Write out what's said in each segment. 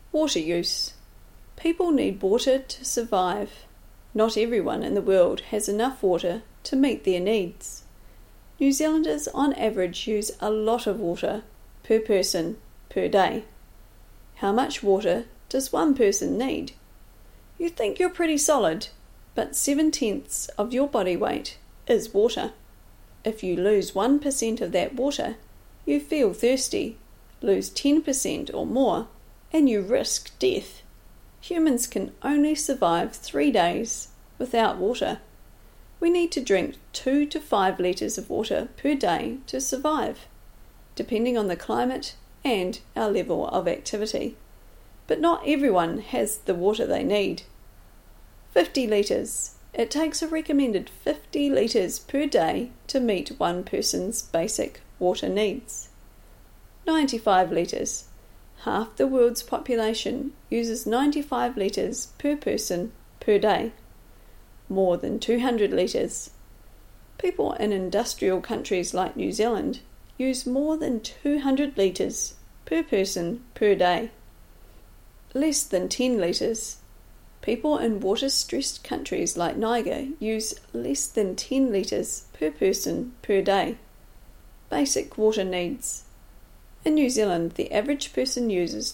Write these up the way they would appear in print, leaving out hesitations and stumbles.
Water use. People need water to survive. Not everyone in the world has enough water to meet their needs. New Zealanders on average use a lot of water per person per day. How much water does one person need? You think you're pretty solid, but 7/10 of your body weight is water. If you lose 1% of that water, you feel thirsty, lose 10% or more, and you risk death. Humans can only survive 3 days without water. We need to drink 2 to 5 litres of water per day to survive, depending on the climate and our level of activity. But not everyone has the water they need. 50 litres. It takes a recommended 50 litres per day to meet one person's basic water needs. 95 litres. Half the world's population uses 95 litres per person per day. More than 200 litres. People in industrial countries like New Zealand use more than 200 litres per person per day. Less than 10 litres. People in water-stressed countries like Niger use less than 10 litres per person per day. Basic water needs. In New Zealand, the average person uses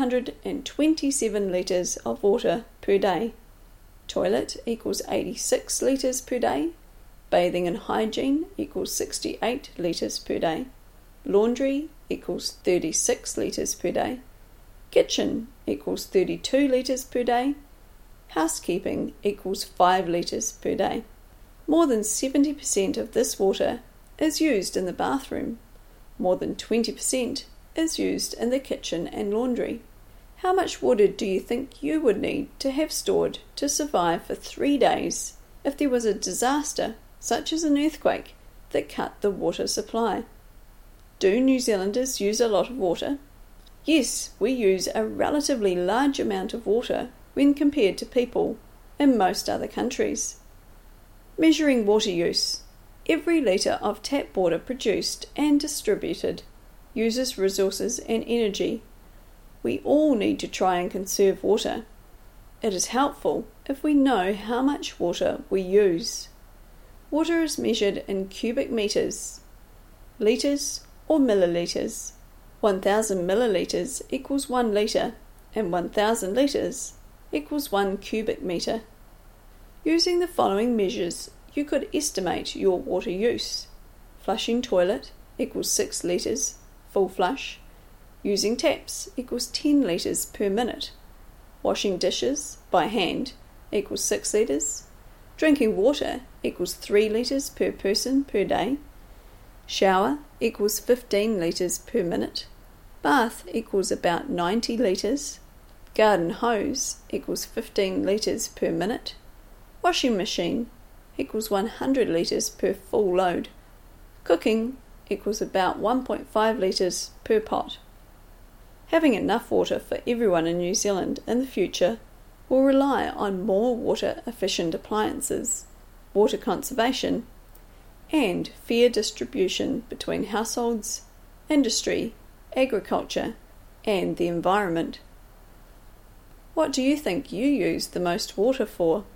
227 litres of water per day. Toilet equals 86 litres per day. Bathing and hygiene equals 68 litres per day. Laundry equals 36 litres per day. Kitchen equals 32 litres per day. Housekeeping equals 5 litres per day. More than 70% of this water is used in the bathroom. More than 20% is used in the kitchen and laundry. How much water do you think you would need to have stored to survive for 3 days if there was a disaster, such as an earthquake, that cut the water supply? Do New Zealanders use a lot of water? Yes, we use a relatively large amount of water when compared to people in most other countries. Measuring water use. Every litre of tap water produced and distributed uses resources and energy. We all need to try and conserve water. It is helpful if we know how much water we use. Water is measured in cubic metres, litres or millilitres. 1,000 millilitres equals 1 litre, and 1,000 litres equals 1 cubic metre. Using the following measures, you could estimate your water use. Flushing toilet equals 6 litres, full flush. Using taps equals 10 litres per minute. Washing dishes by hand equals 6 litres. Drinking water equals 3 litres per person per day. Shower equals 15 litres per minute. Bath equals about 90 litres. Garden hose equals 15 litres per minute. Washing machine equals 100 litres per full load. Cooking equals about 1.5 litres per pot. Having enough water for everyone in New Zealand in the future will rely on more water-efficient appliances, water conservation, and fair distribution between households, industry, agriculture, and the environment. What do you think you use the most water for?